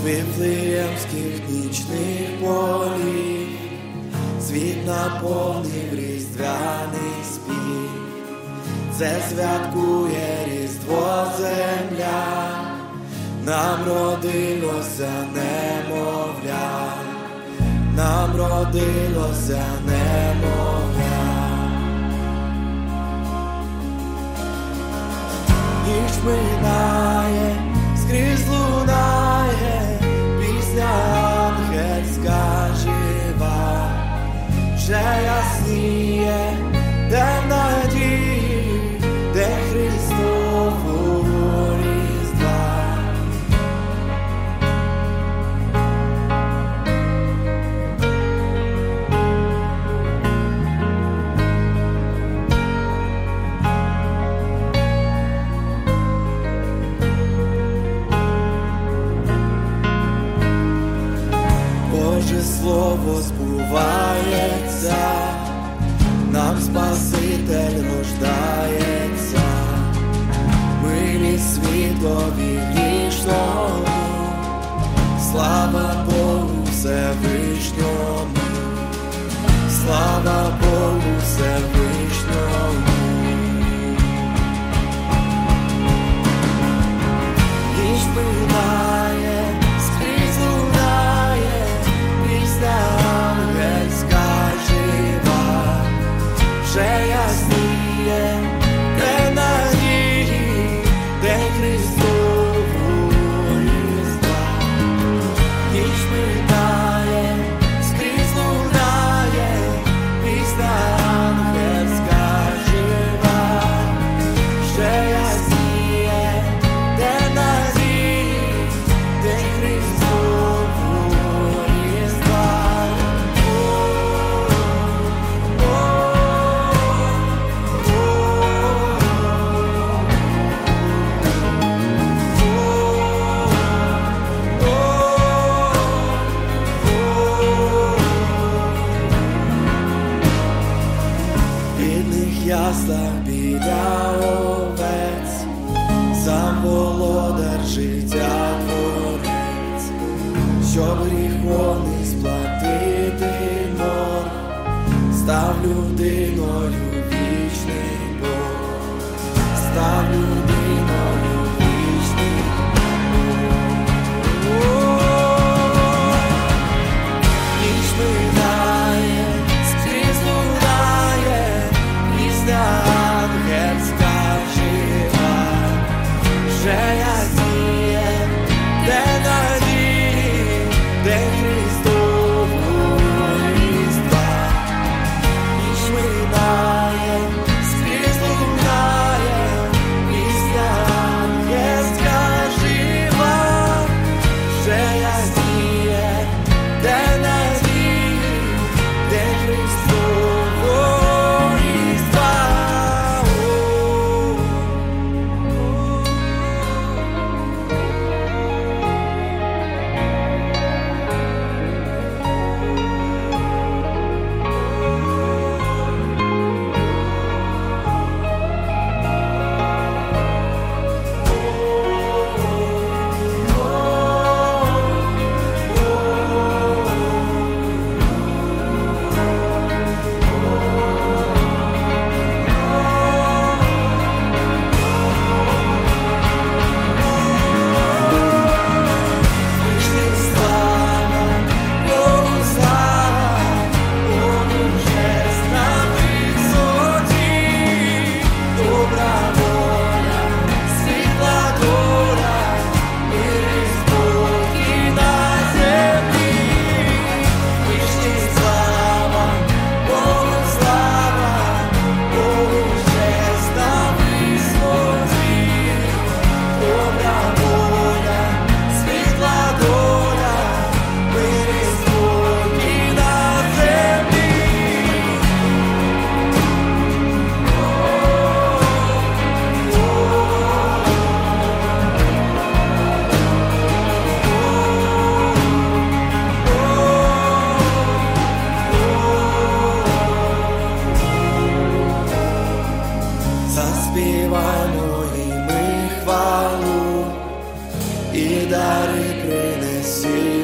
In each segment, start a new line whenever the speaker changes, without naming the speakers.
Вифлеємських нічних полів світ наповнив різдвяний спів. Це святкує Різдво земля, нам родилося немовля, нам родилося немовля. Ніч минає, скрізь лунає пісня ангельська жива, вже ясніє день надії, де Христового Різдва. Боже слово збувається, нам Спаситель рождається, милість світові грішному, слава Богу Всевишньому, слава Богу Всевишньому. Ніч минає, скрізь лунає пісня ангельська жива, вже ясніє день надії, день Христового Різдва. Ніч минає, скрізь лунає пісня ангельська жива, вже ясніє день надії, день Христового Різдва. В бідних яслах біля овець, сам володар життя творець, щоб гріховний сплатити борг, став людиною вічний Бог, став людиною вічний Бог. Ніч минає, скрізь лунає пісня ангельська жива, вже ясніє день надії, день Христового Різдва. Ніч минає,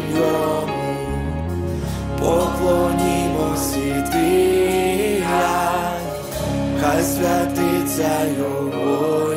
Йому, поклонімось і двигай, хай святиться Його